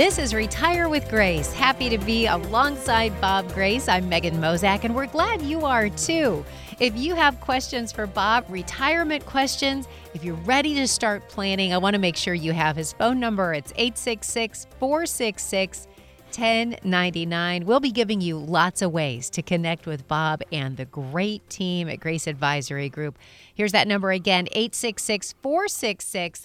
This is Retire with Grace. Happy to be alongside Bob Grace. I'm Megan Mozak, and we're glad you are too. If you have questions for Bob, retirement questions, if you're ready to start planning, I want to make sure you have his phone number. It's 866-466-1099. We'll be giving you lots of ways to connect with Bob and the great team at Grace Advisory Group. Here's that number again, 866-466-1099.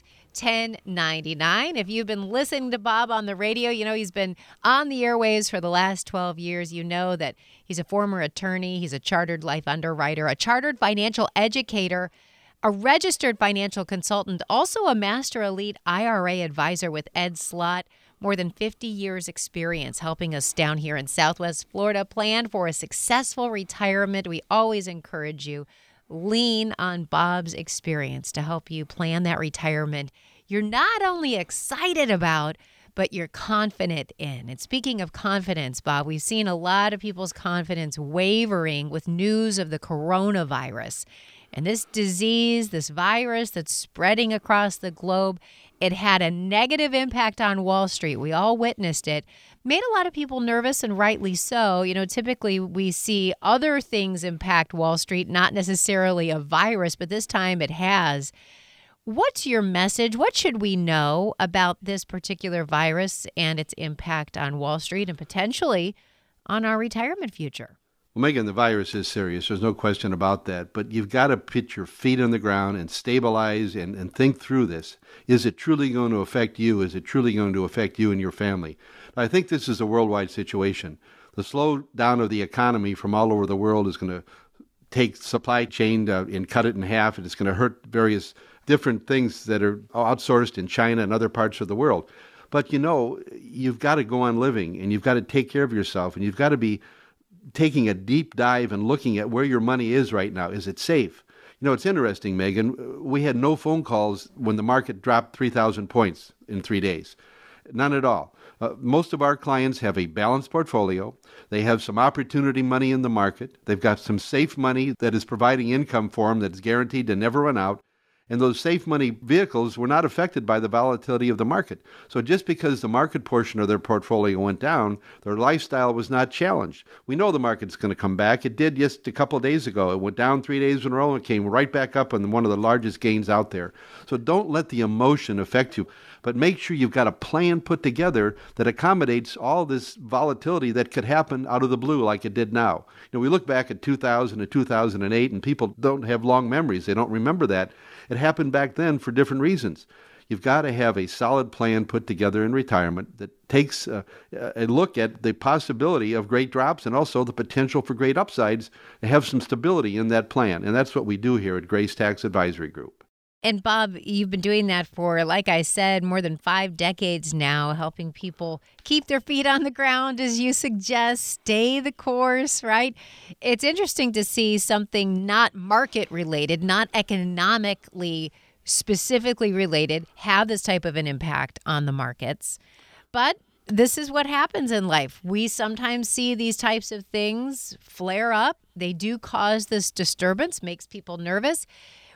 If you've been listening to Bob on the radio, you know he's been on the airwaves for the last 12 years. You know that he's a former attorney, he's a chartered life underwriter, a chartered financial educator, a registered financial consultant, also a master elite IRA advisor with Ed Slott. More than 50 years experience helping us down here in Southwest Florida plan for a successful retirement. We always encourage you, lean on Bob's experience to help you plan that retirement you're not only excited about, but you're confident in. And speaking of confidence, Bob, we've seen a lot of people's confidence wavering with news of the coronavirus. And this disease, this virus that's spreading across the globe, it had a negative impact on Wall Street. We all witnessed it. Made a lot of people nervous, and rightly so. You know, typically we see other things impact Wall Street, not necessarily a virus, but this time it has. What's your message? What should we know about this particular virus and its impact on Wall Street and potentially on our retirement future? Well, Megan, the virus is serious. There's no question about that. But you've got to put your feet on the ground and stabilize and think through this. Is it truly going to affect you? Is it truly going to affect you and your family? I think this is a worldwide situation. The slowdown of the economy from all over the world is going to take supply chain and cut it in half, and it's going to hurt various different things that are outsourced in China and other parts of the world. But, you know, you've got to go on living, and you've got to take care of yourself, and you've got to be taking a deep dive and looking at where your money is right now. Is it safe? You know, it's interesting, Megan. We had no phone calls when the market dropped 3,000 points in 3 days. None at all. Most of our clients have a balanced portfolio. They have some opportunity money in the market. They've got some safe money that is providing income for them that is guaranteed to never run out. And those safe money vehicles were not affected by the volatility of the market. So just because the market portion of their portfolio went down, their lifestyle was not challenged. We know the market's going to come back. It did just a couple of days ago. It went down 3 days in a row and came right back up on one of the largest gains out there. So don't let the emotion affect you, but make sure you've got a plan put together that accommodates all this volatility that could happen out of the blue like it did now. You know, we look back at 2000 and 2008, and people don't have long memories. They don't remember that. It happened back then for different reasons. You've got to have a solid plan put together in retirement that takes a look at the possibility of great drops and also the potential for great upsides to have some stability in that plan. And that's what we do here at Grace Tax Advisory Group. And Bob, you've been doing that for, like I said, more than 5 decades now, helping people keep their feet on the ground, as you suggest, stay the course, right? It's interesting to see something not market related, not economically specifically related, have this type of an impact on the markets. But this is what happens in life. We sometimes see these types of things flare up. They do cause this disturbance, makes people nervous.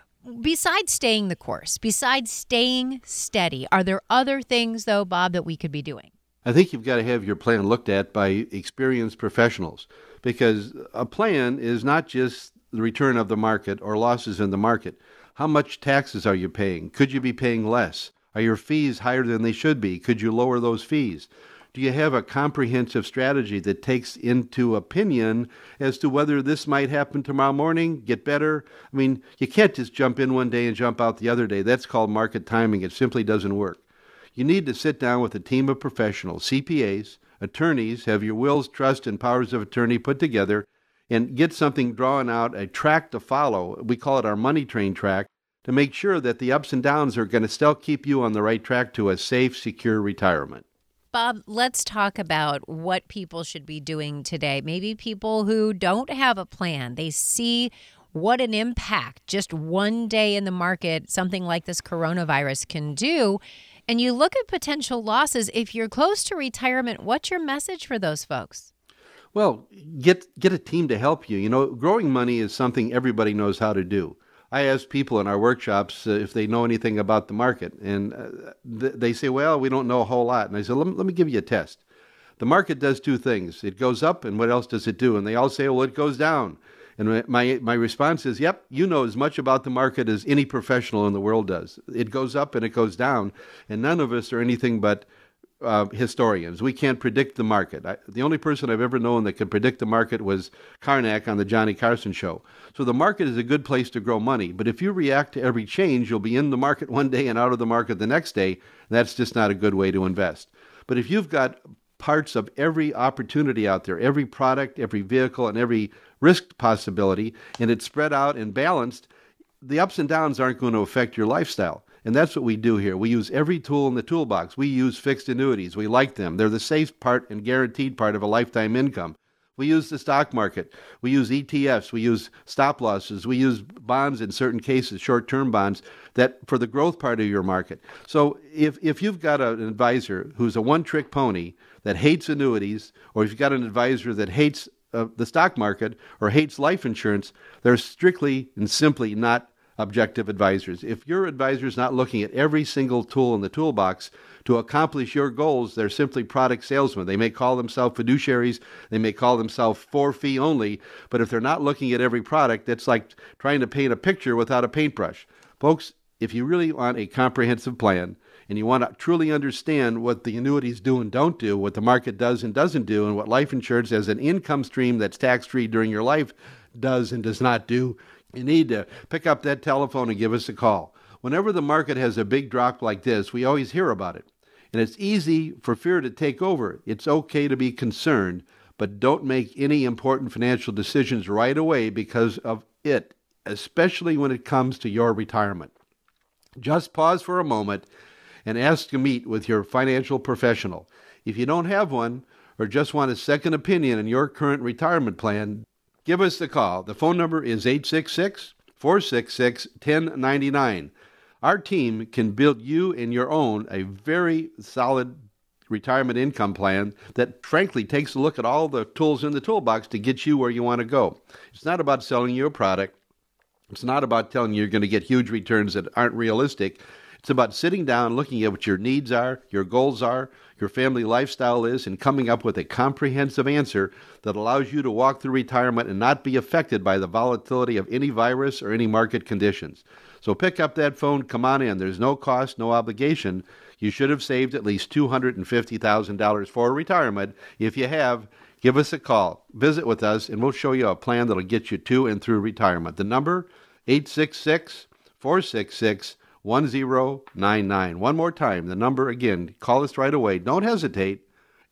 Besides staying the course, besides staying steady, are there other things, though, Bob, that we could be doing? I think you've got to have your plan looked at by experienced professionals, because a plan is not just the return of the market or losses in the market. How much taxes are you paying? Could you be paying less? Are your fees higher than they should be? Could you lower those fees? Do you have a comprehensive strategy that takes into opinion as to whether this might happen tomorrow morning, get better? I mean, you can't just jump in one day and jump out the other day. That's called market timing. It simply doesn't work. You need to sit down with a team of professionals, CPAs, attorneys, have your wills, trust, and powers of attorney put together, and get something drawn out, a track to follow. We call it our money train track, to make sure that the ups and downs are going to still keep you on the right track to a safe, secure retirement. Bob, let's talk about what people should be doing today. Maybe people who don't have a plan. They see what an impact just one day in the market, something like this coronavirus can do. And you look at potential losses. If you're close to retirement, what's your message for those folks? Well, get a team to help you. You know, growing money is something everybody knows how to do. I ask people in our workshops if they know anything about the market, and they say, well, we don't know a whole lot. And I said, let me give you a test. The market does two things. It goes up, and what else does it do? And they all say, well, it goes down. And my response is, yep, you know as much about the market as any professional in the world does. It goes up and it goes down, and none of us are anything but historians. We can't predict the market. The only person I've ever known that could predict the market was Karnak on the Johnny Carson show. So the market is a good place to grow money, but if you react to every change, you'll be in the market one day and out of the market the next day. That's just not a good way to invest. But if you've got parts of every opportunity out there, every product, every vehicle, and every risk possibility, and it's spread out and balanced, the ups and downs aren't going to affect your lifestyle. And that's what we do here. We use every tool in the toolbox. We use fixed annuities. We like them. They're the safe part and guaranteed part of a lifetime income. We use the stock market. We use ETFs. We use stop losses. We use bonds in certain cases, short-term bonds, that for the growth part of your market. So if you've got an advisor who's a one-trick pony that hates annuities, or if you've got an advisor that hates the stock market or hates life insurance, they're strictly and simply not objective advisors. If your advisor is not looking at every single tool in the toolbox to accomplish your goals, they're simply product salesmen. They may call themselves fiduciaries, they may call themselves for fee only, but if they're not looking at every product, that's like trying to paint a picture without a paintbrush. Folks, if you really want a comprehensive plan and you want to truly understand what the annuities do and don't do, what the market does and doesn't do, and what life insurance as an income stream that's tax-free during your life does and does not do, you need to pick up that telephone and give us a call. Whenever the market has a big drop like this, we always hear about it. And it's easy for fear to take over. It's okay to be concerned, but don't make any important financial decisions right away because of it, especially when it comes to your retirement. Just pause for a moment and ask to meet with your financial professional. If you don't have one or just want a second opinion on your current retirement plan, give us a call. The phone number is 866-466-1099. Our team can build you and your own a very solid retirement income plan that frankly takes a look at all the tools in the toolbox to get you where you want to go. It's not about selling you a product. It's not about telling you you're going to get huge returns that aren't realistic. It's about sitting down, looking at what your needs are, your goals are, your family lifestyle is, and coming up with a comprehensive answer that allows you to walk through retirement and not be affected by the volatility of any virus or any market conditions. So pick up that phone, come on in. There's no cost, no obligation. You should have saved at least $250,000 for retirement. If you have, give us a call. Visit with us, and we'll show you a plan that'll get you to and through retirement. The number, 866-466-1099. One more time, the number again, call us right away. Don't hesitate,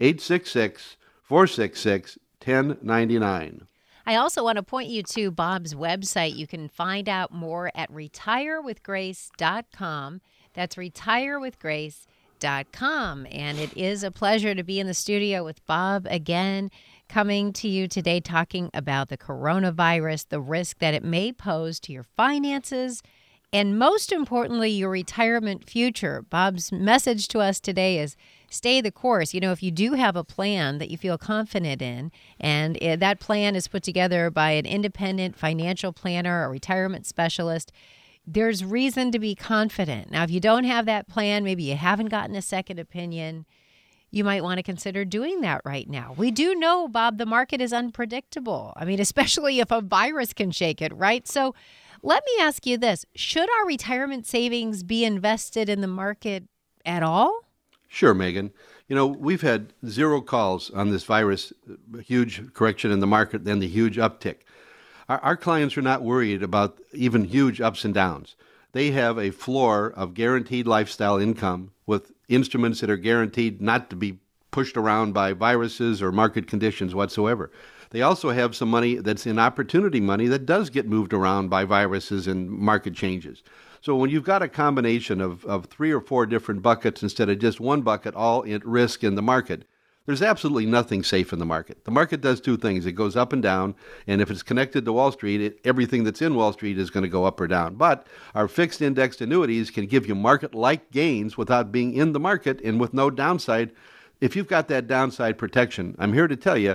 866-466-1099. I also want to point you to Bob's website. You can find out more at retirewithgrace.com. That's retirewithgrace.com. And it is a pleasure to be in the studio with Bob again, coming to you today talking about the coronavirus, the risk that it may pose to your finances, and most importantly, your retirement future. Bob's message to us today is stay the course. You know, if you do have a plan that you feel confident in, and that plan is put together by an independent financial planner or retirement specialist, there's reason to be confident. Now, if you don't have that plan, maybe you haven't gotten a second opinion, you might want to consider doing that right now. We do know, Bob, the market is unpredictable. I mean, especially if a virus can shake it, right? So let me ask you this. Should our retirement savings be invested in the market at all? Sure, Megan. You know, we've had zero calls on this virus, a huge correction in the market, then the huge uptick. Our clients are not worried about even huge ups and downs. They have a floor of guaranteed lifestyle income with instruments that are guaranteed not to be pushed around by viruses or market conditions whatsoever. They also have some money that's in opportunity money that does get moved around by viruses and market changes. So when you've got a combination of 3 or 4 different buckets instead of just one bucket all at risk in the market, there's absolutely nothing safe in the market. The market does two things. It goes up and down, and if it's connected to Wall Street, everything that's in Wall Street is going to go up or down. But our fixed indexed annuities can give you market-like gains without being in the market and with no downside. If you've got that downside protection, I'm here to tell you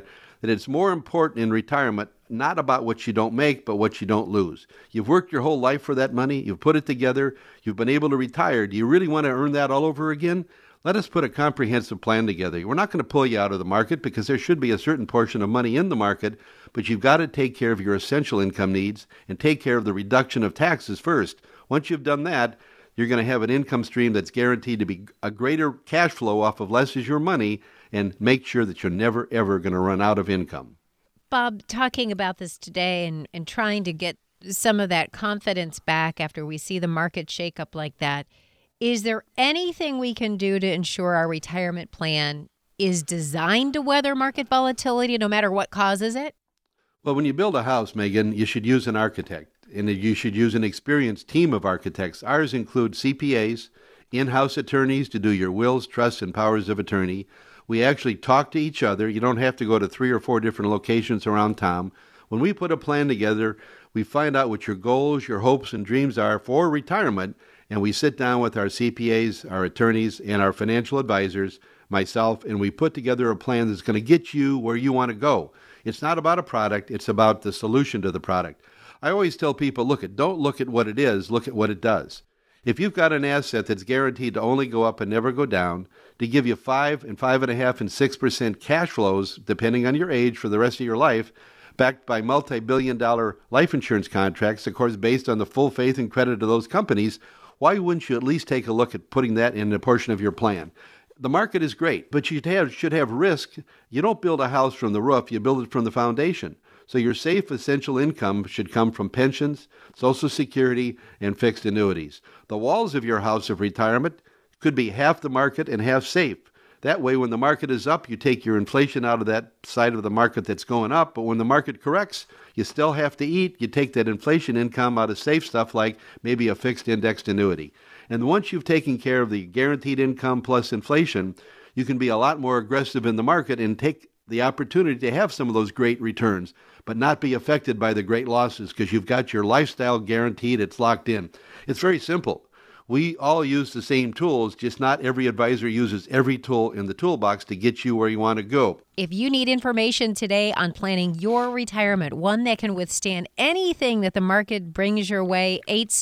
that it's more important in retirement not about what you don't make, but what you don't lose. You've worked your whole life for that money. You've put it together. You've been able to retire. Do you really want to earn that all over again? Let us put a comprehensive plan together. We're not going to pull you out of the market because there should be a certain portion of money in the market, but you've got to take care of your essential income needs and take care of the reduction of taxes first. Once you've done that, you're going to have an income stream that's guaranteed to be a greater cash flow off of less is your money, and make sure that you're never, ever going to run out of income. Bob, talking about this today and trying to get some of that confidence back after we see the market shake up like that, is there anything we can do to ensure our retirement plan is designed to weather market volatility no matter what causes it? Well, when you build a house, Megan, you should use an architect, and you should use an experienced team of architects. Ours include CPAs, in-house attorneys to do your wills, trusts, and powers of attorney. We actually talk to each other. You don't have to go to 3 or 4 different locations around town. When we put a plan together, we find out what your goals, your hopes, and dreams are for retirement, and we sit down with our CPAs, our attorneys, and our financial advisors, myself, and we put together a plan that's going to get you where you want to go. It's not about a product. It's about the solution to the product. I always tell people, don't look at what it is, look at what it does. If you've got an asset that's guaranteed to only go up and never go down, to give you 5 and 5.5 and 6% cash flows, depending on your age, for the rest of your life, backed by multi-billion-dollar life insurance contracts, of course, based on the full faith and credit of those companies, why wouldn't you at least take a look at putting that in a portion of your plan? The market is great, but you should have risk. You don't build a house from the roof, you build it from the foundation. So your safe essential income should come from pensions, Social Security, and fixed annuities. The walls of your house of retirement could be half the market and half safe. That way, when the market is up, you take your inflation out of that side of the market that's going up. But when the market corrects, you still have to eat. You take that inflation income out of safe stuff like maybe a fixed indexed annuity. And once you've taken care of the guaranteed income plus inflation, you can be a lot more aggressive in the market and take the opportunity to have some of those great returns, but not be affected by the great losses because you've got your lifestyle guaranteed. It's locked in. It's very simple. We all use the same tools, just not every advisor uses every tool in the toolbox to get you where you want to go. If you need information today on planning your retirement, one that can withstand anything that the market brings your way,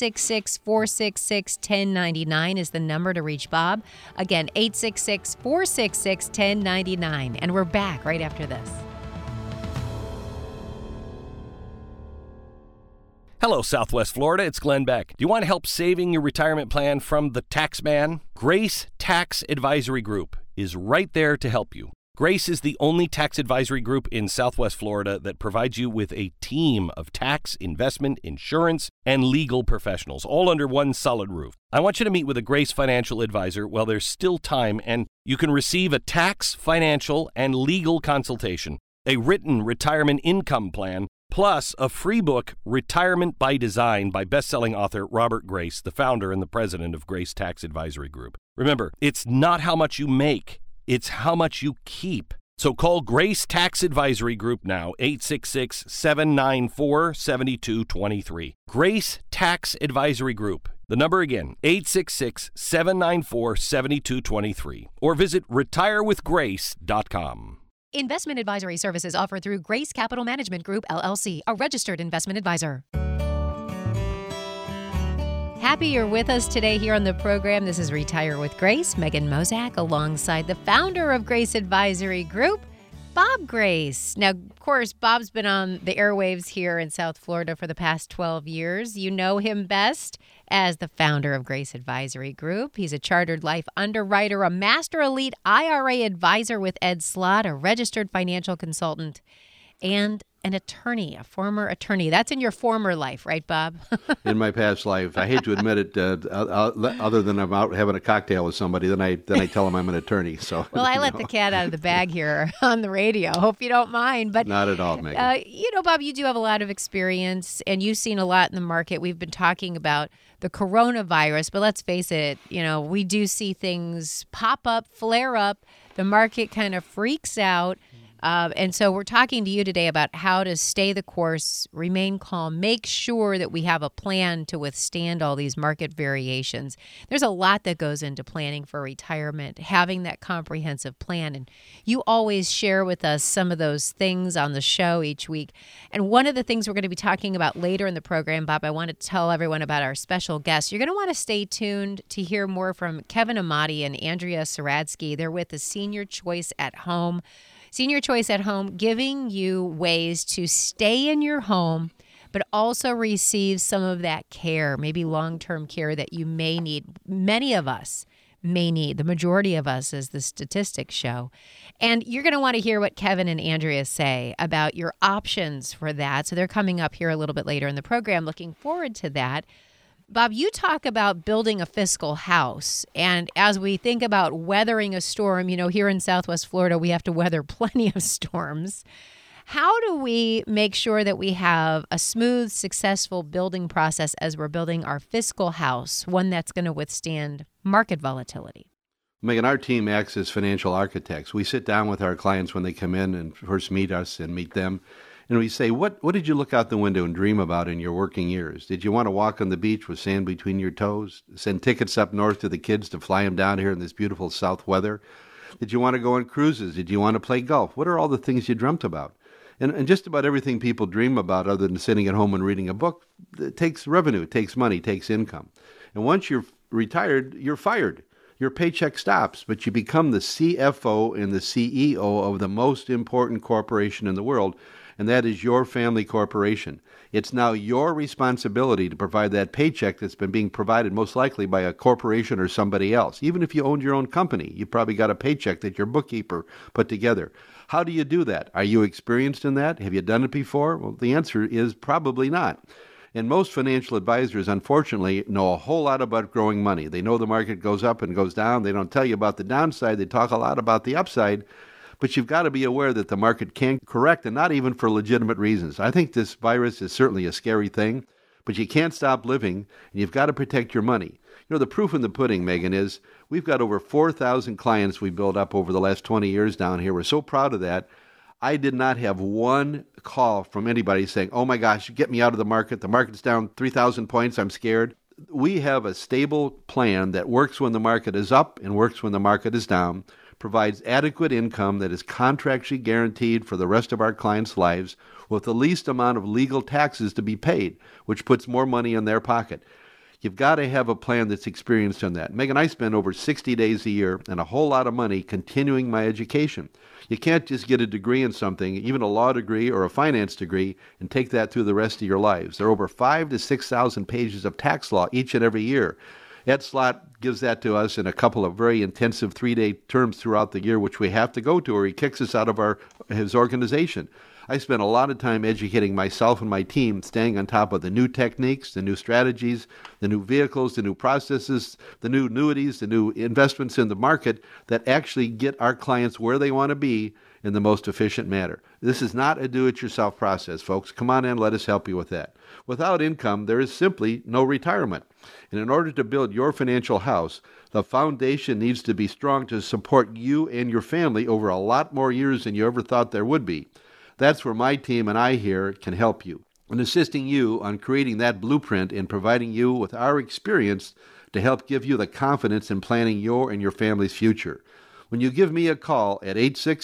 866-466-1099 is the number to reach Bob. Again, 866-466-1099. And we're back right after this. Hello, Southwest Florida. It's Glenn Beck. Do you want help saving your retirement plan from the tax man? Grace Tax Advisory Group is right there to help you. Grace is the only tax advisory group in Southwest Florida that provides you with a team of tax, investment, insurance, and legal professionals, all under one solid roof. I want you to meet with a Grace financial advisor while there's still time, and you can receive a tax, financial, and legal consultation, a written retirement income plan, plus a free book, Retirement by Design, by best-selling author Robert Grace, the founder and the president of Grace Tax Advisory Group. Remember, it's not how much you make, it's how much you keep. So call Grace Tax Advisory Group now, 866-794-7223. Grace Tax Advisory Group. The number again, 866-794-7223. Or visit retirewithgrace.com. Investment advisory services offered through Grace Capital Management Group, LLC, a registered investment advisor. Happy you're with us today here on the program. This is Retire with Grace, Megan Mozak, alongside the founder of Grace Advisory Group, Bob Grace. Now, of course, Bob's been on the airwaves here in South Florida for the past 12 years. You know him best as the founder of Grace Advisory Group. He's a chartered life underwriter, a master elite IRA advisor with Ed Slott, a registered financial consultant, and an attorney, a former attorney. That's in your former life, right, Bob? In my past life. I hate to admit it, other than I'm out having a cocktail with somebody, then I tell them I'm an attorney. So well, I let the cat out of the bag here on the radio. Hope you don't mind. But not at all, Megan. Bob, you do have a lot of experience, and you've seen a lot in the market. We've been talking about the coronavirus, but let's face it, we do see things pop up, flare up. The market kind of freaks out. And so we're talking to you today about how to stay the course, remain calm, make sure that we have a plan to withstand all these market variations. There's a lot that goes into planning for retirement, having that comprehensive plan. And you always share with us some of those things on the show each week. And one of the things we're going to be talking about later in the program, Bob, I want to tell everyone about our special guest. You're going to want to stay tuned to hear more from Kevin Amati and Andrea Saradsky. They're with the Senior Choice at Home. Senior Choice at Home, giving you ways to stay in your home, but also receive some of that care, maybe long-term care that you may need. Many of us may need, the majority of us, as the statistics show. And you're going to want to hear what Kevin and Andrea say about your options for that. So they're coming up here a little bit later in the program. Looking forward to that. Bob, you talk about building a fiscal house. And as we think about weathering a storm, here in Southwest Florida, we have to weather plenty of storms. How do we make sure that we have a smooth, successful building process as we're building our fiscal house, one that's going to withstand market volatility? Megan, our team acts as financial architects. We sit down with our clients when they come in and first meet us and meet them. And we say, what did you look out the window and dream about in your working years? Did you want to walk on the beach with sand between your toes? Send tickets up north to the kids to fly them down here in this beautiful south weather? Did you want to go on cruises? Did you want to play golf? What are all the things you dreamt about? And just about everything people dream about other than sitting at home and reading a book, it takes revenue, it takes money, it takes income. And once you're retired, you're fired. Your paycheck stops, but you become the CFO and the CEO of the most important corporation in the world, and that is your family corporation. It's now your responsibility to provide that paycheck that's been being provided most likely by a corporation or somebody else. Even if you owned your own company, you probably got a paycheck that your bookkeeper put together. How do you do that? Are you experienced in that? Have you done it before? Well, the answer is probably not. And most financial advisors, unfortunately, know a whole lot about growing money. They know the market goes up and goes down. They don't tell you about the downside. They talk a lot about the upside. But you've got to be aware that the market can correct, and not even for legitimate reasons. I think this virus is certainly a scary thing, but you can't stop living, and you've got to protect your money. The proof in the pudding, Megan, is we've got over 4,000 clients we built up over the last 20 years down here. We're so proud of that. I did not have one call from anybody saying, oh my gosh, get me out of the market. The market's down 3,000 points. I'm scared. We have a stable plan that works when the market is up and works when the market is down, provides adequate income that is contractually guaranteed for the rest of our clients' lives with the least amount of legal taxes to be paid, which puts more money in their pocket. You've got to have a plan that's experienced in that. Megan, I spend over 60 days a year and a whole lot of money continuing my education. You can't just get a degree in something, even a law degree or a finance degree, and take that through the rest of your lives. There are over 5,000 to 6,000 pages of tax law each and every year. Ed Slott gives that to us in a couple of very intensive 3-day terms throughout the year, which we have to go to, or he kicks us out of his organization. I spent a lot of time educating myself and my team, staying on top of the new techniques, the new strategies, the new vehicles, the new processes, the new annuities, the new investments in the market that actually get our clients where they want to be in the most efficient manner. This is not a do-it-yourself process, folks. Come on in, let us help you with that. Without income, there is simply no retirement. And in order to build your financial house, the foundation needs to be strong to support you and your family over a lot more years than you ever thought there would be. That's where my team and I here can help you in assisting you on creating that blueprint and providing you with our experience to help give you the confidence in planning your and your family's future. When you give me a call at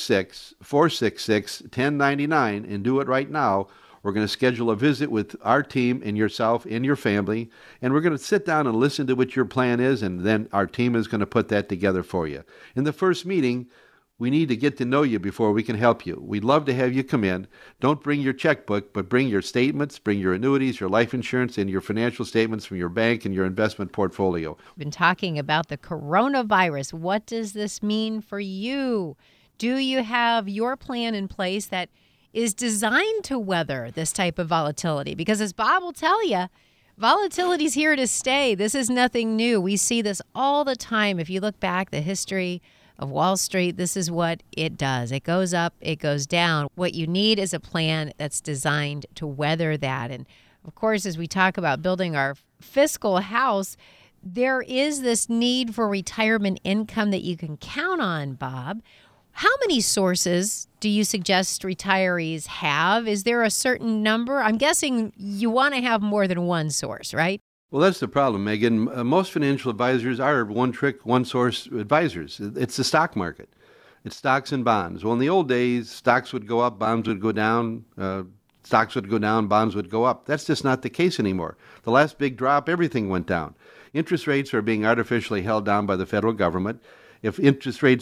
866-466-1099 and do it right now, we're going to schedule a visit with our team and yourself and your family, and we're going to sit down and listen to what your plan is, and then our team is going to put that together for you. In the first meeting, we need to get to know you before we can help you. We'd love to have you come in. Don't bring your checkbook, but bring your statements, bring your annuities, your life insurance, and your financial statements from your bank and your investment portfolio. We've been talking about the coronavirus. What does this mean for you? Do you have your plan in place that is designed to weather this type of volatility? Because as Bob will tell you, volatility is here to stay. This is nothing new. We see this all the time. If you look back the history of Wall Street, this is what it does. It goes up, it goes down. What you need is a plan that's designed to weather that. And of course, as we talk about building our fiscal house, there is this need for retirement income that you can count on, Bob. How many sources do you suggest retirees have? Is there a certain number? I'm guessing you want to have more than one source, right? Well, that's the problem, Megan. Most financial advisors are one-trick, one-source advisors. It's the stock market. It's stocks and bonds. Well, in the old days, stocks would go up, bonds would go down, stocks would go down, bonds would go up. That's just not the case anymore. The last big drop, everything went down. Interest rates are being artificially held down by the federal government. If interest rates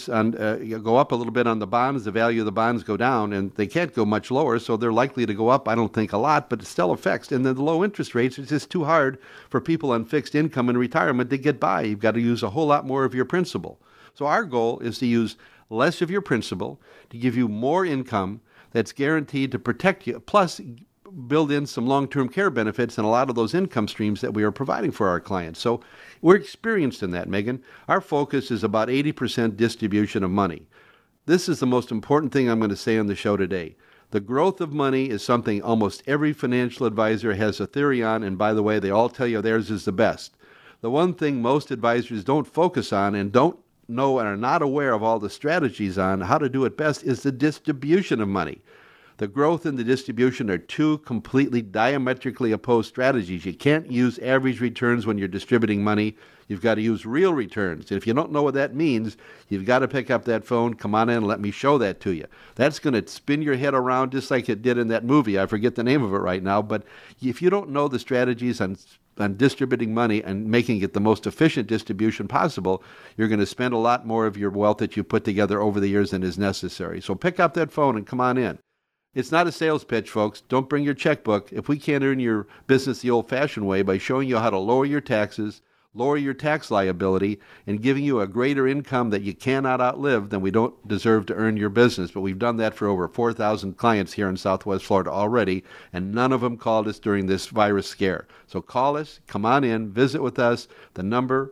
go up a little bit on the bonds, the value of the bonds go down, and they can't go much lower, so they're likely to go up, I don't think, a lot, but it still affects. And then the low interest rates, it's just too hard for people on fixed income in retirement to get by. You've got to use a whole lot more of your principal. So our goal is to use less of your principal to give you more income that's guaranteed to protect you, plus build in some long-term care benefits and a lot of those income streams that we are providing for our clients. So we're experienced in that, Megan. Our focus is about 80% distribution of money. This is the most important thing I'm going to say on the show today. The growth of money is something almost every financial advisor has a theory on, and by the way, they all tell you theirs is the best. The one thing most advisors don't focus on and don't know and are not aware of all the strategies on how to do it best is the distribution of money. The growth and the distribution are two completely diametrically opposed strategies. You can't use average returns when you're distributing money. You've got to use real returns. And if you don't know what that means, you've got to pick up that phone, come on in, and let me show that to you. That's going to spin your head around just like it did in that movie. I forget the name of it right now. But if you don't know the strategies on distributing money and making it the most efficient distribution possible, you're going to spend a lot more of your wealth that you put together over the years than is necessary. So pick up that phone and come on in. It's not a sales pitch, folks. Don't bring your checkbook. If we can't earn your business the old-fashioned way by showing you how to lower your taxes, lower your tax liability, and giving you a greater income that you cannot outlive, then we don't deserve to earn your business. But we've done that for over 4,000 clients here in Southwest Florida already, and none of them called us during this virus scare. So call us, come on in, visit with us. The number,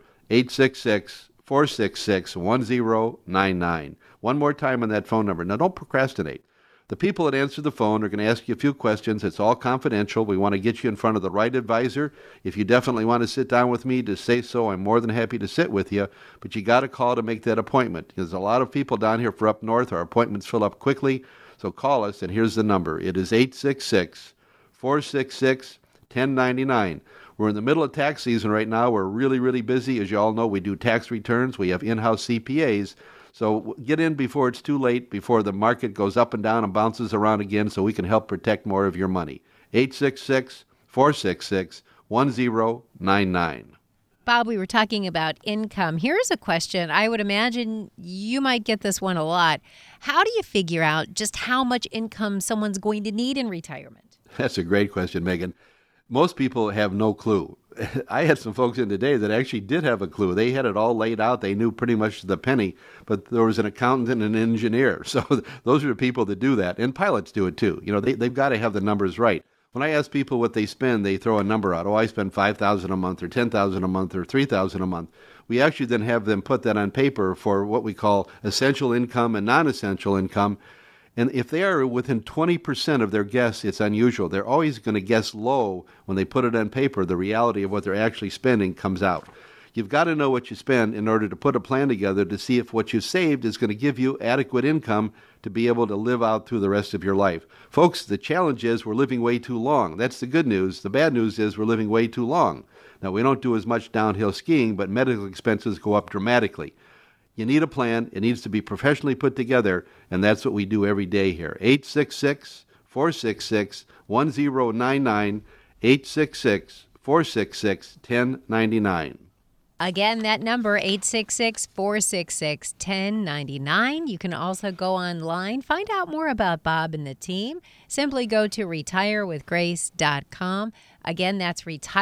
866-466-1099. One more time on that phone number. Now, don't procrastinate. The people that answer the phone are going to ask you a few questions. It's all confidential. We want to get you in front of the right advisor. If you definitely want to sit down with me, to say so. I'm more than happy to sit with you. But you got to call to make that appointment. There's a lot of people down here for up north. Our appointments fill up quickly. So call us, and here's the number. It is 866-466-1099. We're in the middle of tax season right now. We're really, really busy. As you all know, we do tax returns. We have in-house CPAs. So get in before it's too late, before the market goes up and down and bounces around again, so we can help protect more of your money. 866-466-1099. Bob, we were talking about income. Here's a question. I would imagine you might get this one a lot. How do you figure out just how much income someone's going to need in retirement? That's a great question, Megan. Most people have no clue. I had some folks in today that actually did have a clue. They had it all laid out. They knew pretty much to the penny, but there was an accountant and an engineer. So those are the people that do that. And pilots do it too. You know, they've got to have the numbers right. When I ask people what they spend, they throw a number out. Oh, I spend $5,000 a month or $10,000 a month or $3,000 a month. We actually then have them put that on paper for what we call essential income and non-essential income. And if they are within 20% of their guess, it's unusual. They're always going to guess low. When they put it on paper, the reality of what they're actually spending comes out. You've got to know what you spend in order to put a plan together to see if what you saved is going to give you adequate income to be able to live out through the rest of your life. Folks, the challenge is we're living way too long. That's the good news. The bad news is we're living way too long. Now, we don't do as much downhill skiing, but medical expenses go up dramatically. You need a plan. It needs to be professionally put together, and that's what we do every day here. 866-466-1099, 866-466-1099. Again, that number, 866-466-1099. You can also go online, find out more about Bob and the team. Simply go to retirewithgrace.com. Again, that's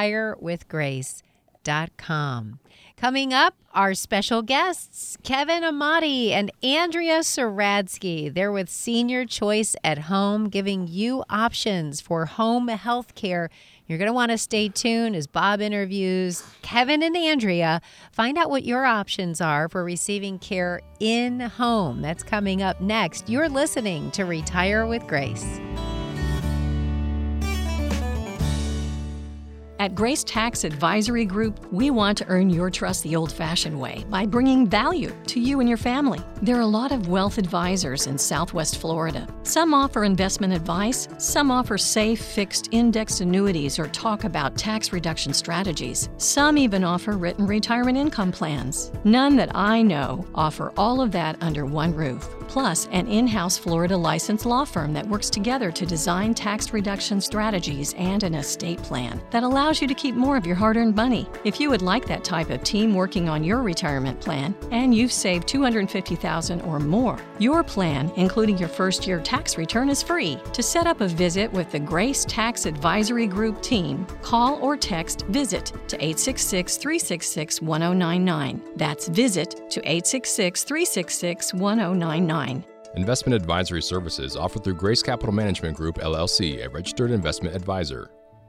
retirewithgrace.com. Coming up, our special guests, Kevin Amati and Andrea Saradsky. They're with Senior Choice at Home, giving you options for home health care. You're going to want to stay tuned as Bob interviews Kevin and Andrea. Find out what your options are for receiving care in home. That's coming up next. You're listening to Retire with Grace. At Grace Tax Advisory Group, we want to earn your trust the old-fashioned way by bringing value to you and your family. There are a lot of wealth advisors in Southwest Florida. Some offer investment advice, some offer safe, fixed, indexed annuities or talk about tax reduction strategies. Some even offer written retirement income plans. None that I know offer all of that under one roof. Plus, an in-house Florida licensed law firm that works together to design tax reduction strategies and an estate plan that allows you to keep more of your hard-earned money. If you would like that type of team working on your retirement plan and you've saved $250,000 or more, your plan, including your first-year tax return, is free. To set up a visit with the Grace Tax Advisory Group team, call or text VISIT to 866-366-1099. That's VISIT to 866-366-1099. Investment advisory services offered through Grace Capital Management Group, LLC, a registered investment advisor.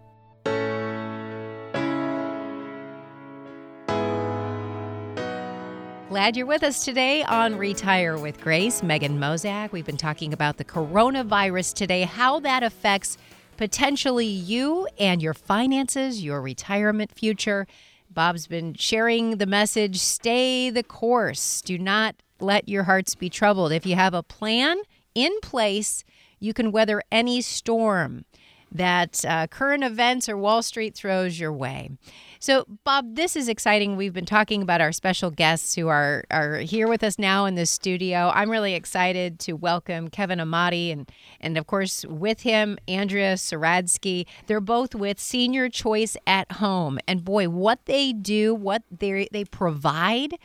Glad you're with us today on Retire with Grace. Megan Mozak. We've been talking about the coronavirus today, how that affects potentially you and your finances, your retirement future. Bob's been sharing the message, stay the course. Do not let your hearts be troubled. If you have a plan in place, you can weather any storm that current events or Wall Street throws your way. So, Bob, this is exciting. We've been talking about our special guests who are here with us now in the studio. I'm really excited to welcome Kevin Amati and of course, with him, Andrea Saradsky. They're both with Senior Choice at Home. And boy, what they do, what they provide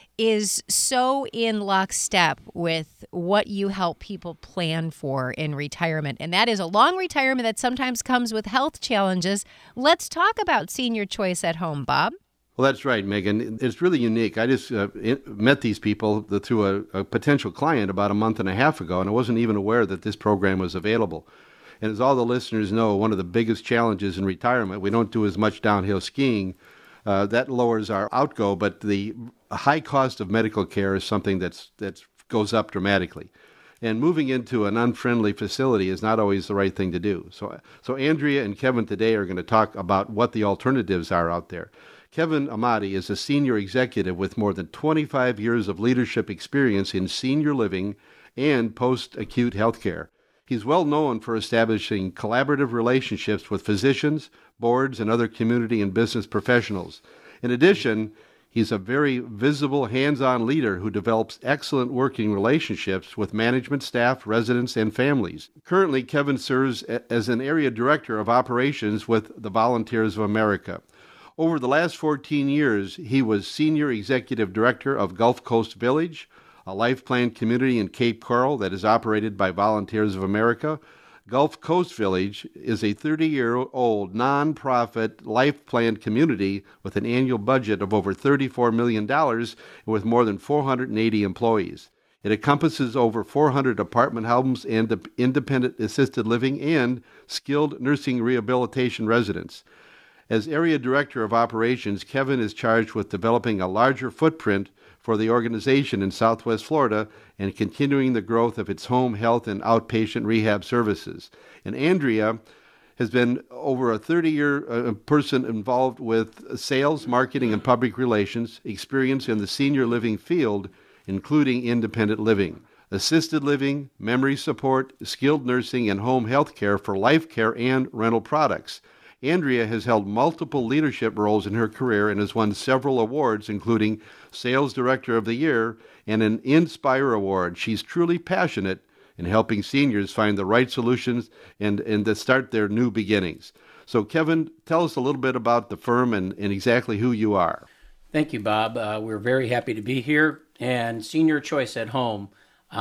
is so in lockstep with what you help people plan for in retirement. And that is a long retirement that sometimes comes with health challenges. Let's talk about Senior Choice at Home, Bob. Well, that's right, Megan. It's really unique. I just met these people through a potential client about a month and a half ago, and I wasn't even aware that this program was available. And as all the listeners know, one of the biggest challenges in retirement, we don't do as much downhill skiing. That lowers our outgo, but the high cost of medical care is something that goes up dramatically. And moving into an unfriendly facility is not always the right thing to do. So Andrea and Kevin today are going to talk about what the alternatives are out there. Kevin Amati is a senior executive with more than 25 years of leadership experience in senior living and post-acute healthcare. He's well known for establishing collaborative relationships with physicians, boards, and other community and business professionals. In addition, he's a very visible, hands-on leader who develops excellent working relationships with management staff, residents, and families. Currently, Kevin serves as an area director of operations with the Volunteers of America. Over the last 14 years, he was senior executive director of Gulf Coast Village, a life plan community in Cape Coral that is operated by Volunteers of America. Gulf Coast Village is a 30-year-old nonprofit life plan community with an annual budget of over $34 million and with more than 480 employees. It encompasses over 400 apartment homes and independent assisted living and skilled nursing rehabilitation residents. As area director of operations, Kevin is charged with developing a larger footprint for the organization in Southwest Florida and continuing the growth of its home health and outpatient rehab services. And Andrea has been over a 30-year person involved with sales, marketing, and public relations, experience in the senior living field, including independent living, assisted living, memory support, skilled nursing, and home health care for life care and rental products. Andrea has held multiple leadership roles in her career and has won several awards, including Sales Director of the Year and an Inspire Award. She's truly passionate in helping seniors find the right solutions and to start their new beginnings. So, Kevin, tell us a little bit about the firm and exactly who you are. Thank you, Bob. We're very happy to be here. And Senior Choice at Home,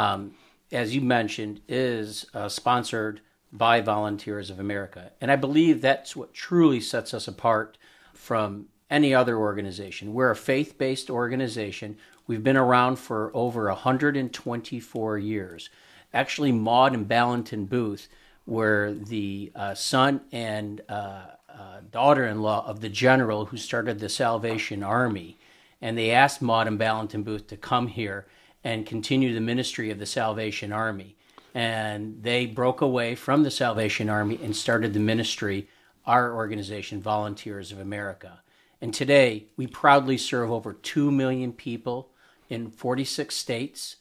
as you mentioned, is sponsored by Volunteers of America. And I believe that's what truly sets us apart from any other organization. We're a faith-based organization. We've been around for over 124 years. Actually, Maud and Ballantyne Booth were the son and daughter-in-law of the general who started the Salvation Army. And they asked Maud and Ballantyne Booth to come here and continue the ministry of the Salvation Army. And they broke away from the Salvation Army and started the ministry our organization, Volunteers of America. And today, we proudly serve over 2 million people in 46 states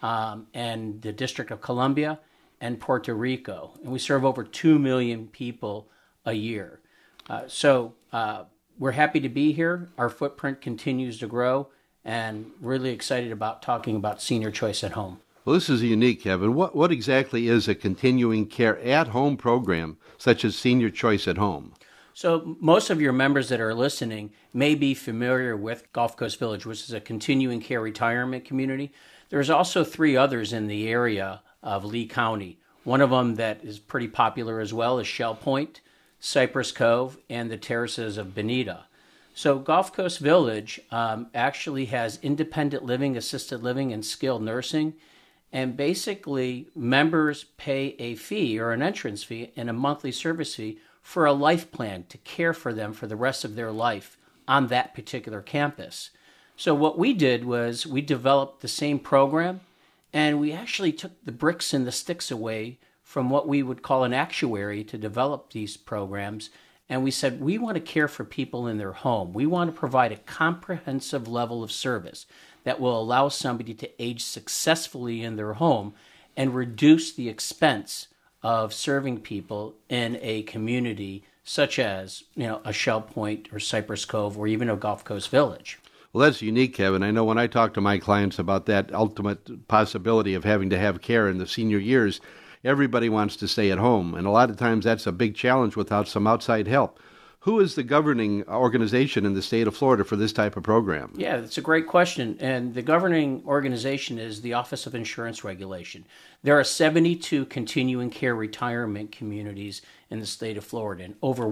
and the District of Columbia and Puerto Rico. And we serve over 2 million people a year. So we're happy to be here. Our footprint continues to grow, and really excited about talking about Senior Choice at Home. Well, this is unique, Kevin. What exactly is a continuing care at-home program, such as Senior Choice at Home? So most of your members that are listening may be familiar with Gulf Coast Village, which is a continuing care retirement community. There's also 3 others in the area of Lee County. One of them that is pretty popular as well is Shell Point, Cypress Cove, and the Terraces of Bonita. So Gulf Coast Village actually has independent living, assisted living, and skilled nursing. And basically, members pay a fee or an entrance fee and a monthly service fee for a life plan to care for them for the rest of their life on that particular campus. So what we did was we developed the same program, and we actually took the bricks and the sticks away from what we would call an actuary to develop these programs. And we said, we want to care for people in their home. We want to provide a comprehensive level of service that will allow somebody to age successfully in their home and reduce the expense of serving people in a community such as, a Shell Point or Cypress Cove or even a Gulf Coast Village. Well, that's unique, Kevin. I know when I talk to my clients about that ultimate possibility of having to have care in the senior years, everybody wants to stay at home, and a lot of times that's a big challenge without some outside help. Who is the governing organization in the state of Florida for this type of program? Yeah, that's a great question. And the governing organization is the Office of Insurance Regulation. There are 72 continuing care retirement communities in the state of Florida, and over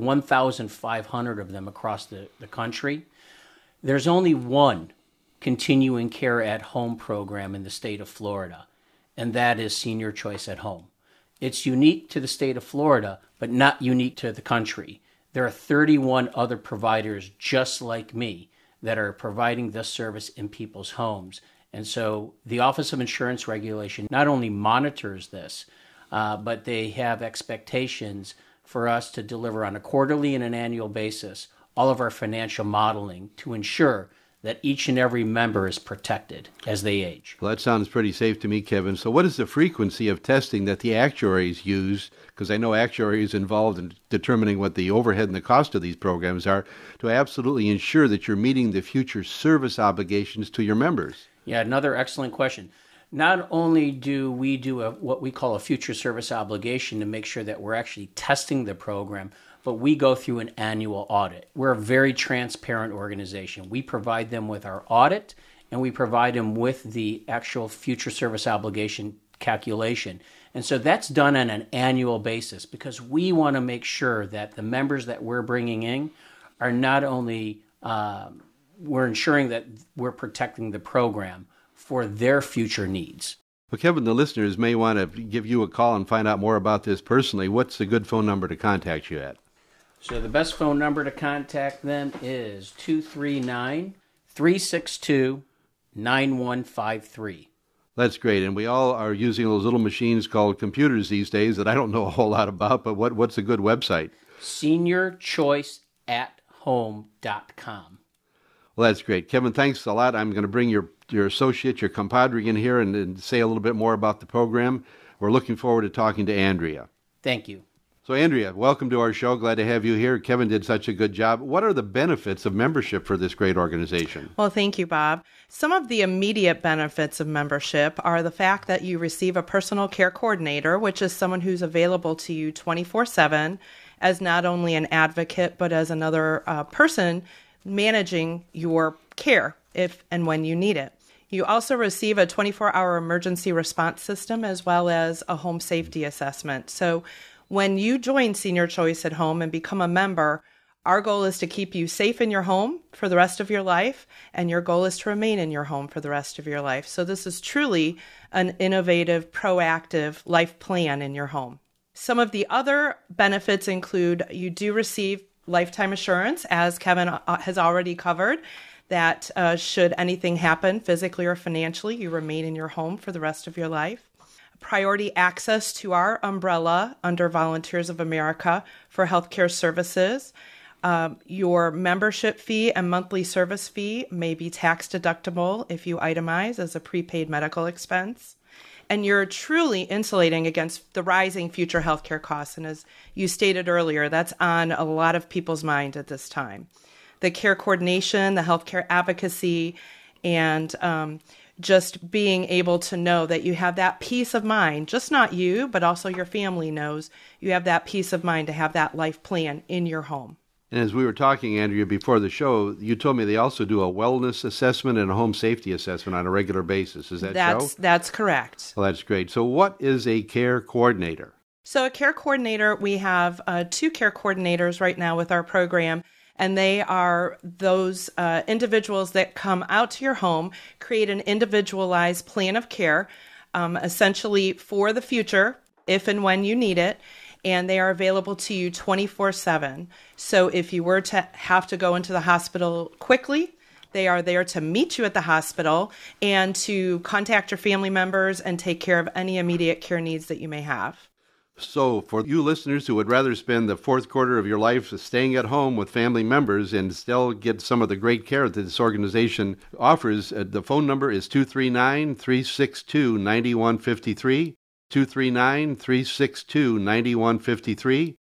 1,500 of them across the country. There's only one continuing care at home program in the state of Florida, and that is Senior Choice at Home. It's unique to the state of Florida, but not unique to the country. There are 31 other providers just like me that are providing this service in people's homes. And so the Office of Insurance Regulation not only monitors this, but they have expectations for us to deliver on a quarterly and an annual basis all of our financial modeling to ensure that each and every member is protected as they age. Well, that sounds pretty safe to me, Kevin. So what is the frequency of testing that the actuaries use? Because I know actuaries involved in determining what the overhead and the cost of these programs are to absolutely ensure that you're meeting the future service obligations to your members. Yeah, another excellent question. Not only do we do what we call a future service obligation to make sure that we're actually testing the program, but we go through an annual audit. We're a very transparent organization. We provide them with our audit, and we provide them with the actual future service obligation calculation. And so that's done on an annual basis because we want to make sure that the members that we're bringing in are not only, we're ensuring that we're protecting the program for their future needs. Well, Kevin, the listeners may want to give you a call and find out more about this personally. What's a good phone number to contact you at? So the best phone number to contact them is 239-362-9153. That's great. And we all are using those little machines called computers these days that I don't know a whole lot about, but what's a good website? SeniorChoiceAtHome.com. Well, that's great. Kevin, thanks a lot. I'm going to bring your associate, your compadre in here and say a little bit more about the program. We're looking forward to talking to Andrea. Thank you. So, Andrea, welcome to our show. Glad to have you here. Kevin did such a good job. What are the benefits of membership for this great organization? Well, thank you, Bob. Some of the immediate benefits of membership are the fact that you receive a personal care coordinator, which is someone who's available to you 24/7 as not only an advocate, but as another person managing your care if and when you need it. You also receive a 24-hour emergency response system as well as a home safety assessment. So when you join Senior Choice at Home and become a member, our goal is to keep you safe in your home for the rest of your life, and your goal is to remain in your home for the rest of your life. So this is truly an innovative, proactive life plan in your home. Some of the other benefits include you do receive lifetime assurance, as Kevin has already covered, that should anything happen physically or financially, you remain in your home for the rest of your life. priority access to our umbrella under Volunteers of America for healthcare services. Your membership fee and monthly service fee may be tax deductible if you itemize as a prepaid medical expense. And you're truly insulating against the rising future healthcare costs. And as you stated earlier, that's on a lot of people's mind at this time. The care coordination, the healthcare advocacy, and just being able to know that you have that peace of mind, just not you, but also your family knows you have that peace of mind to have that life plan in your home. And as we were talking, Andrea, before the show, you told me they also do a wellness assessment and a home safety assessment on a regular basis. Is that so? That's correct. Well, that's great. So what is a care coordinator? So a care coordinator, we have 2 care coordinators right now with our program, and they are those individuals that come out to your home, create an individualized plan of care, essentially for the future, if and when you need it. And they are available to you 24/7. So if you were to have to go into the hospital quickly, they are there to meet you at the hospital and to contact your family members and take care of any immediate care needs that you may have. So for you listeners who would rather spend the fourth quarter of your life staying at home with family members and still get some of the great care that this organization offers, the phone number is 239-362-9153. 239-362-9153,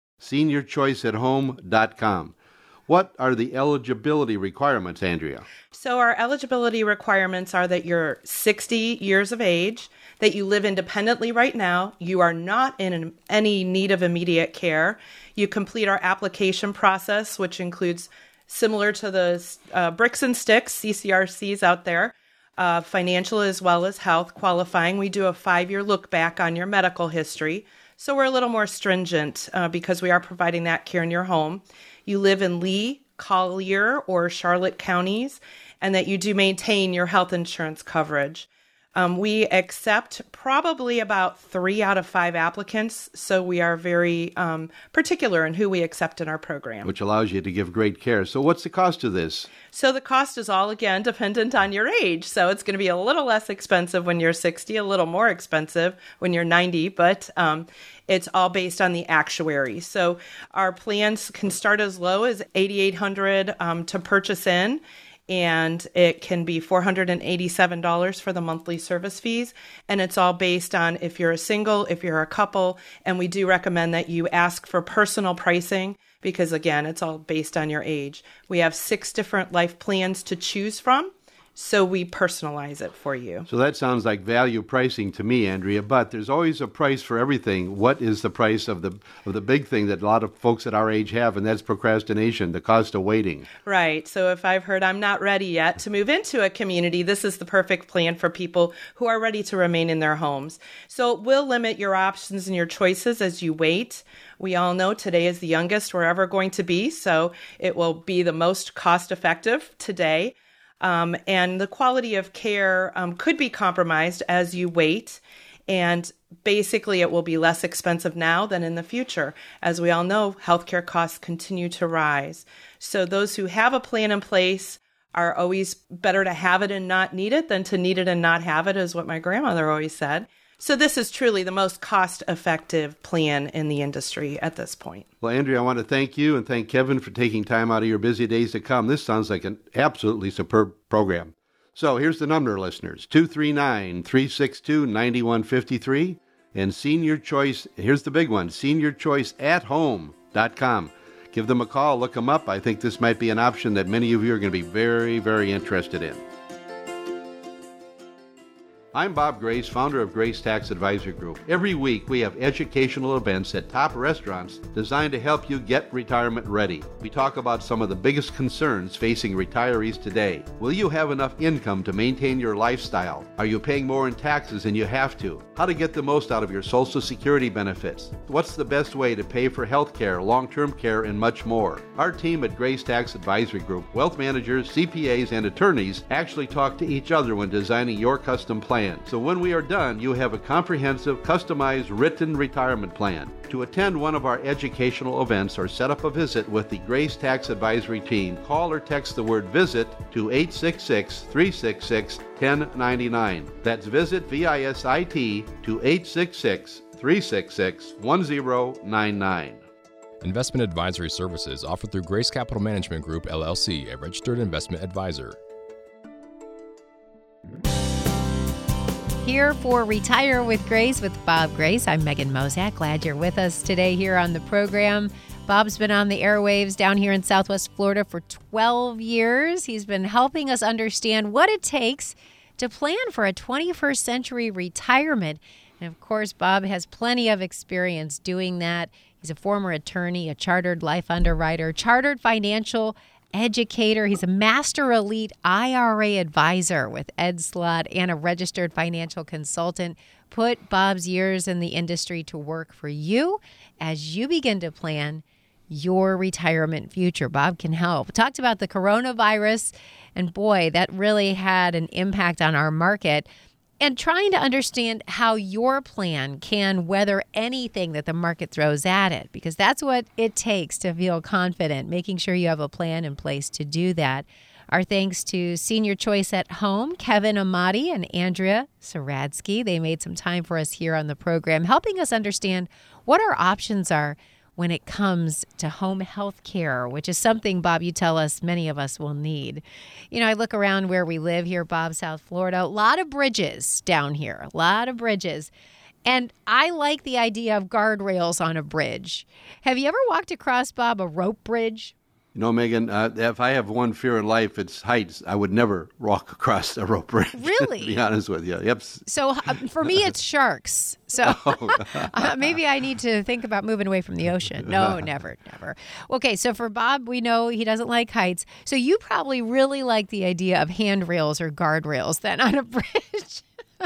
seniorchoiceathome.com. What are the eligibility requirements, Andrea? So our eligibility requirements are that you're 60 years of age, that you live independently right now, you are not in any need of immediate care, you complete our application process, which includes, similar to the bricks and sticks, CCRCs out there, financial as well as health qualifying. We do a 5-year look back on your medical history. So we're a little more stringent because we are providing that care in your home. You live in Lee, Collier, or Charlotte counties, and that you do maintain your health insurance coverage. We accept probably about 3 out of 5 applicants, so we are very particular in who we accept in our program. Which allows you to give great care. So what's the cost of this? So the cost is all, again, dependent on your age. So it's going to be a little less expensive when you're 60, a little more expensive when you're 90, but it's all based on the actuary. So our plans can start as low as $8,800 to purchase in, and it can be $487 for the monthly service fees. And it's all based on if you're a single, if you're a couple, and we do recommend that you ask for personal pricing because, again, it's all based on your age. We have 6 different life plans to choose from, so we personalize it for you. So that sounds like value pricing to me, Andrea, but there's always a price for everything. What is the price of the big thing that a lot of folks at our age have, and that's procrastination, the cost of waiting? Right. So if I've heard I'm not ready yet to move into a community, this is the perfect plan for people who are ready to remain in their homes. So it will limit your options and your choices as you wait. We all know today is the youngest we're ever going to be, so it will be the most cost effective today. And the quality of care could be compromised as you wait. And basically, it will be less expensive now than in the future. As we all know, healthcare costs continue to rise. So those who have a plan in place are always better to have it and not need it than to need it and not have it, is what my grandmother always said. So this is truly the most cost-effective plan in the industry at this point. Well, Andrea, I want to thank you and thank Kevin for taking time out of your busy days to come. This sounds like an absolutely superb program. So here's the number, listeners, 239-362-9153. And Senior Choice, here's the big one, seniorchoiceathome.com. Give them a call, look them up. I think this might be an option that many of you are going to be very, very interested in. I'm Bob Grace, founder of Grace Tax Advisory Group. Every week we have educational events at top restaurants designed to help you get retirement ready. We talk about some of the biggest concerns facing retirees today. Will you have enough income to maintain your lifestyle? Are you paying more in taxes than you have to? How to get the most out of your Social Security benefits? What's the best way to pay for health care, long-term care, and much more? Our team at Grace Tax Advisory Group, wealth managers, CPAs, and attorneys actually talk to each other when designing your custom plan. plan. So when we are done, you have a comprehensive, customized, written retirement plan. To attend one of our educational events or set up a visit with the Grace Tax Advisory team, call or text the word VISIT to 866-366-1099. That's VISIT, VISIT, to 866-366-1099. Investment advisory services offered through Grace Capital Management Group, LLC, a registered investment advisor. Here for Retire with Grace with Bob Grace. I'm Megan Mozak. Glad you're with us today here on the program. Bob's been on the airwaves down here in Southwest Florida for 12 years. He's been helping us understand what it takes to plan for a 21st century retirement. And of course, Bob has plenty of experience doing that. He's a former attorney, a chartered life underwriter, chartered financial educator. He's a master elite IRA advisor with Ed Slott and a registered financial consultant. Put Bob's years in the industry to work for you as you begin to plan your retirement future. Bob can help. Talked about the coronavirus, and boy, that really had an impact on our market. And trying to understand how your plan can weather anything that the market throws at it, because that's what it takes to feel confident, making sure you have a plan in place to do that. Our thanks to Senior Choice at Home, Kevin Amati and Andrea Saradsky. They made some time for us here on the program, helping us understand what our options are when it comes to home health care, which is something, Bob, you tell us many of us will need. You know, I look around where we live here, Bob, South Florida, a lot of bridges down here, a lot of bridges. And I like the idea of guardrails on a bridge. Have you ever walked across, Bob, a rope bridge? You know, Megan, if I have one fear in life, it's heights. I would never walk across a rope bridge. Really? To be honest with you. Yep. So for me, it's sharks. So maybe I need to think about moving away from the ocean. No, never. Okay, so for Bob, we know he doesn't like heights. So you probably really like the idea of handrails or guardrails then on a bridge.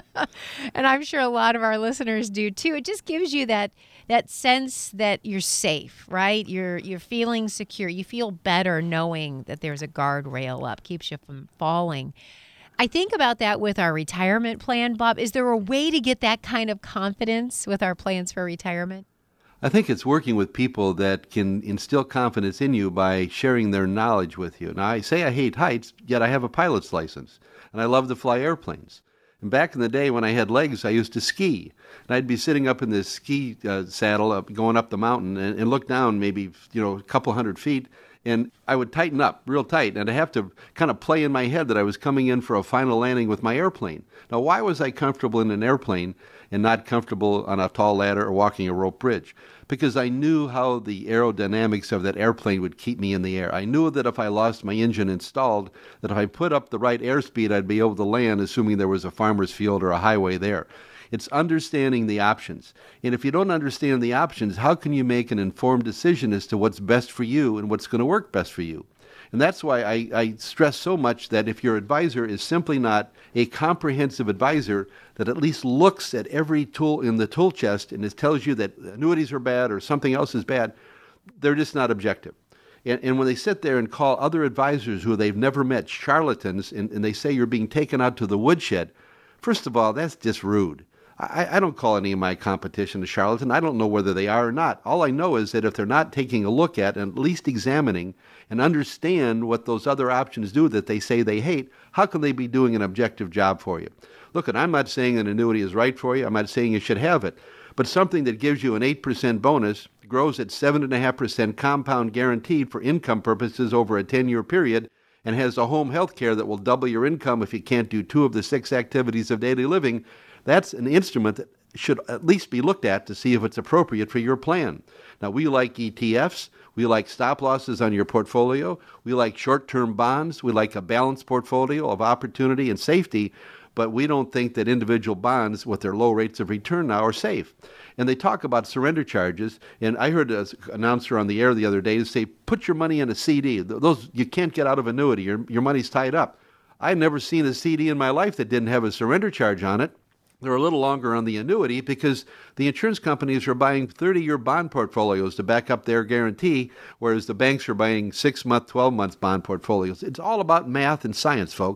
And I'm sure a lot of our listeners do too. It just gives you that sense that you're safe, right? You're feeling secure. You feel better knowing that there's a guardrail up, keeps you from falling. I think about that with our retirement plan, Bob. Is there a way to get that kind of confidence with our plans for retirement? I think it's working with people that can instill confidence in you by sharing their knowledge with you. Now, I say I hate heights, yet I have a pilot's license, and I love to fly airplanes. And back in the day when I had legs, I used to ski. And I'd be sitting up in this ski saddle, going up the mountain, and look down maybe, a couple hundred feet, and I would tighten up real tight. And I'd have to kind of play in my head that I was coming in for a final landing with my airplane. Now, why was I comfortable in an airplane and not comfortable on a tall ladder or walking a rope bridge? Because I knew how the aerodynamics of that airplane would keep me in the air. I knew that if I lost my engine installed, that if I put up the right airspeed, I'd be able to land, assuming there was a farmer's field or a highway there. It's understanding the options. And if you don't understand the options, how can you make an informed decision as to what's best for you and what's going to work best for you? And that's why I stress so much that if your advisor is simply not a comprehensive advisor that at least looks at every tool in the tool chest and it tells you that annuities are bad or something else is bad, they're just not objective. And when they sit there and call other advisors who they've never met charlatans and they say you're being taken out to the woodshed, first of all, that's just rude. I don't call any of my competition a charlatan. I don't know whether they are or not. All I know is that if they're not taking a look at and at least examining and understand what those other options do that they say they hate, how can they be doing an objective job for you? Look, I'm not saying an annuity is right for you. I'm not saying you should have it. But something that gives you an 8% bonus, grows at 7.5% compound guaranteed for income purposes over a 10-year period, and has a home health care that will double your income if you can't do 2 of the 6 activities of daily living, that's an instrument that should at least be looked at to see if it's appropriate for your plan. Now, we like ETFs. We like stop losses on your portfolio. We like short-term bonds. We like a balanced portfolio of opportunity and safety, but we don't think that individual bonds with their low rates of return now are safe. And they talk about surrender charges, and I heard an announcer on the air the other day say, put your money in a CD. Those you can't get out of annuity. Your money's tied up. I've never seen a CD in my life that didn't have a surrender charge on it. They're a little longer on the annuity because the insurance companies are buying 30-year bond portfolios to back up their guarantee, whereas the banks are buying 6-month, 12-month bond portfolios. It's all about math and science, folks.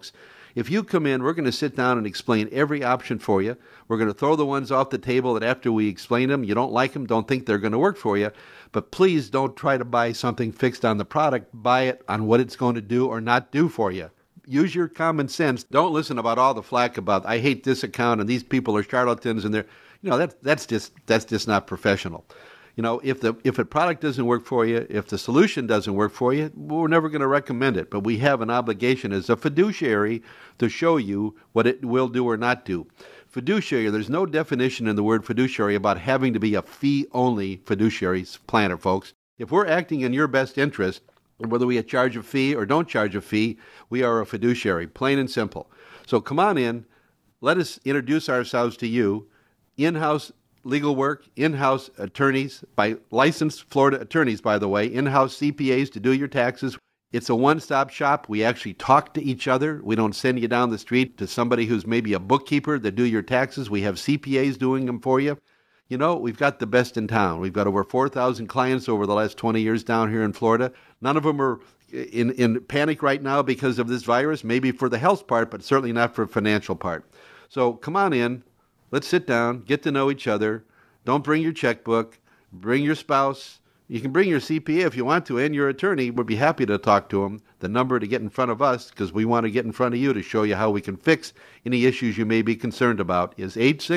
If you come in, we're going to sit down and explain every option for you. We're going to throw the ones off the table that after we explain them, you don't like them, don't think they're going to work for you. But please don't try to buy something fixed on the product. Buy it on what it's going to do or not do for you. Use your common sense. Don't listen about all the flack about, I hate this account and these people are charlatans and they're, that's just not professional. If a product doesn't work for you, if the solution doesn't work for you, we're never going to recommend it. But we have an obligation as a fiduciary to show you what it will do or not do. Fiduciary, there's no definition in the word fiduciary about having to be a fee-only fiduciary planner, folks. If we're acting in your best interest, whether we charge a fee or don't charge a fee, we are a fiduciary, plain and simple. So come on in. Let us introduce ourselves to you. In-house legal work, in-house attorneys, by licensed Florida attorneys, by the way, in-house CPAs to do your taxes. It's a one-stop shop. We actually talk to each other. We don't send you down the street to somebody who's maybe a bookkeeper that do your taxes. We have CPAs doing them for you. We've got the best in town. We've got over 4,000 clients over the last 20 years down here in Florida. None of them are in panic right now because of this virus, maybe for the health part, but certainly not for the financial part. So come on in. Let's sit down, get to know each other. Don't bring your checkbook. Bring your spouse. You can bring your CPA if you want to, and your attorney. We'd be happy to talk to them. The number to get in front of us, because we want to get in front of you to show you how we can fix any issues you may be concerned about, is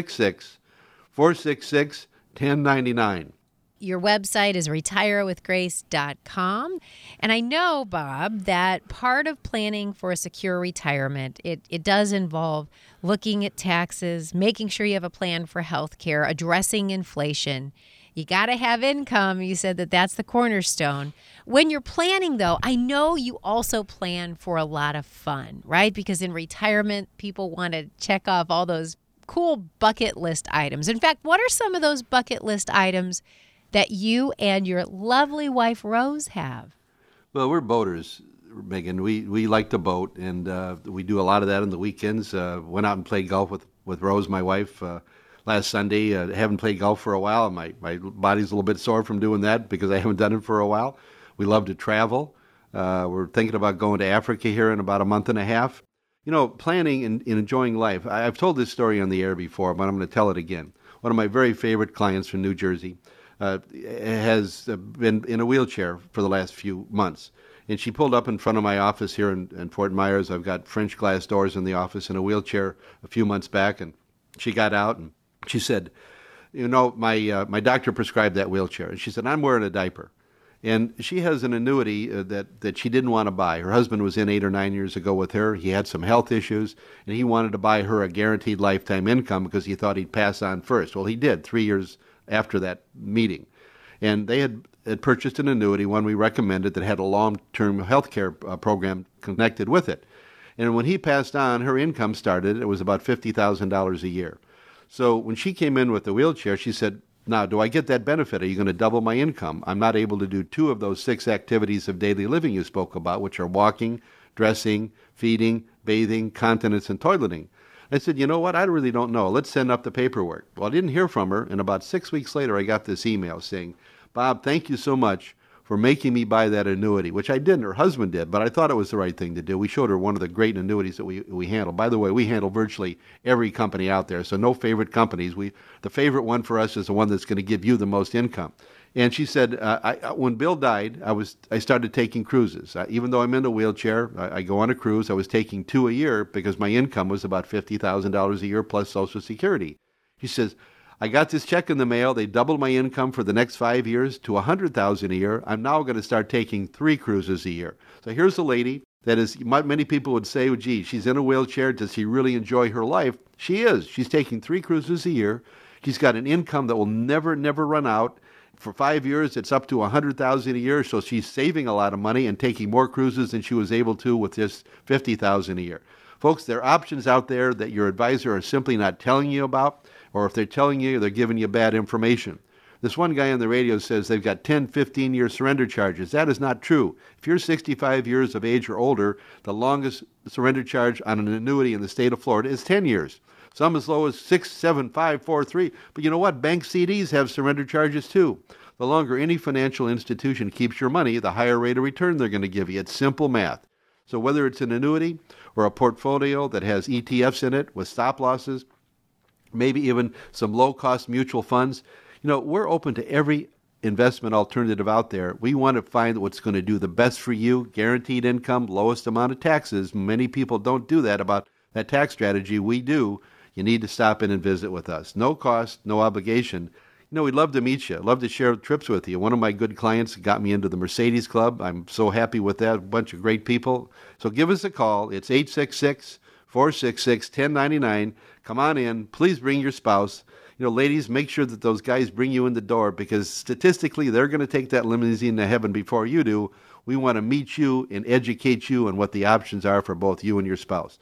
866-466-1099. Your website is retirewithgrace.com. And I know, Bob, that part of planning for a secure retirement, it does involve looking at taxes, making sure you have a plan for health care, addressing inflation. You got to have income. You said that's the cornerstone. When you're planning, though, I know you also plan for a lot of fun, right? Because in retirement, people want to check off all those cool bucket list items. In fact, what are some of those bucket list items that you and your lovely wife, Rose, have? Well, we're boaters, Megan. We like to boat, and we do a lot of that on the weekends. Went out and played golf with Rose, my wife, last Sunday. Haven't played golf for a while. My body's a little bit sore from doing that because I haven't done it for a while. We love to travel. We're thinking about going to Africa here in about a month and a half. Planning and enjoying life. I've told this story on the air before, but I'm going to tell it again. One of my very favorite clients from New Jersey has been in a wheelchair for the last few months. And she pulled up in front of my office here in Fort Myers. I've got French glass doors in the office, in a wheelchair a few months back. And she got out and she said, my doctor prescribed that wheelchair. And she said, I'm wearing a diaper. And she has an annuity that she didn't want to buy. Her husband was in 8 or 9 years ago with her. He had some health issues, and he wanted to buy her a guaranteed lifetime income because he thought he'd pass on first. Well, he did 3 years after that meeting. And they had purchased an annuity, one we recommended, that had a long-term health care program connected with it. And when he passed on, her income started. It was about $50,000 a year. So when she came in with the wheelchair, she said, now, do I get that benefit? Are you going to double my income? I'm not able to do 2 of those 6 activities of daily living you spoke about, which are walking, dressing, feeding, bathing, continence, and toileting. I said, you know what? I really don't know. Let's send up the paperwork. Well, I didn't hear from her, and about 6 weeks later, I got this email saying, Bob, thank you so much for making me buy that annuity, which I didn't. Her husband did, but I thought it was the right thing to do. We showed her one of the great annuities that we handle. By the way, we handle virtually every company out there, so no favorite companies. The favorite one for us is the one that's going to give you the most income. And she said, when Bill died, I started taking cruises. Even though I'm in a wheelchair, I go on a cruise. I was taking 2 a year because my income was about $50,000 a year plus Social Security. She says, I got this check in the mail. They doubled my income for the next 5 years to $100,000 a year. I'm now going to start taking 3 cruises a year. So here's a lady that is, many people would say, gee, she's in a wheelchair. Does she really enjoy her life? She is. She's taking 3 cruises a year. She's got an income that will never run out. For 5 years, it's up to $100,000 a year. So she's saving a lot of money and taking more cruises than she was able to with just $50,000 a year. Folks, there are options out there that your advisor is simply not telling you about. Or if they're telling you, they're giving you bad information. This one guy on the radio says they've got 10, 15-year surrender charges. That is not true. If you're 65 years of age or older, the longest surrender charge on an annuity in the state of Florida is 10 years. Some as low as 6, 7, 5, 4, 3. But you know what? Bank CDs have surrender charges too. The longer any financial institution keeps your money, the higher rate of return they're going to give you. It's simple math. So whether it's an annuity or a portfolio that has ETFs in it with stop losses, maybe even some low-cost mutual funds. We're open to every investment alternative out there. We want to find what's going to do the best for you, guaranteed income, lowest amount of taxes. Many people don't do that about that tax strategy. We do. You need to stop in and visit with us. No cost, no obligation. We'd love to meet you. Love to share trips with you. One of my good clients got me into the Mercedes Club. I'm so happy with that. A bunch of great people. So give us a call. It's 866-466-1099. Come on in. Please bring your spouse. Ladies, make sure that those guys bring you in the door, because statistically, they're going to take that limousine to heaven before you do. We want to meet you and educate you on what the options are for both you and your spouse.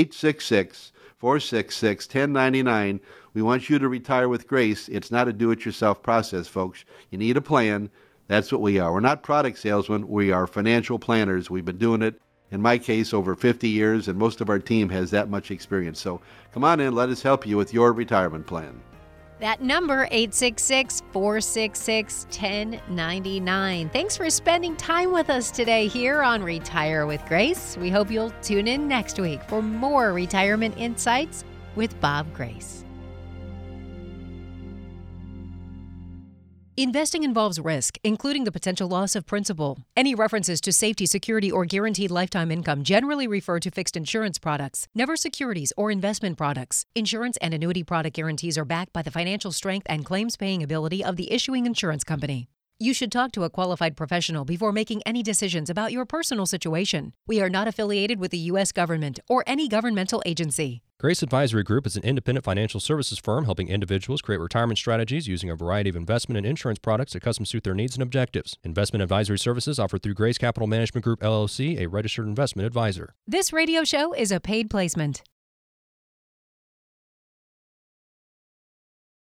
866-466-1099. We want you to retire with grace. It's not a do-it-yourself process, folks. You need a plan. That's what we are. We're not product salesmen. We are financial planners. We've been doing it, in my case, over 50 years, and most of our team has that much experience. So come on in. Let us help you with your retirement plan. That number, 866-466-1099. Thanks for spending time with us today here on Retire with Grace. We hope you'll tune in next week for more retirement insights with Bob Grace. Investing involves risk, including the potential loss of principal. Any references to safety, security, or guaranteed lifetime income generally refer to fixed insurance products, never securities or investment products. Insurance and annuity product guarantees are backed by the financial strength and claims-paying ability of the issuing insurance company. You should talk to a qualified professional before making any decisions about your personal situation. We are not affiliated with the U.S. government or any governmental agency. Grace Advisory Group is an independent financial services firm helping individuals create retirement strategies using a variety of investment and insurance products that custom suit their needs and objectives. Investment advisory services offered through Grace Capital Management Group, LLC, a registered investment advisor. This radio show is a paid placement.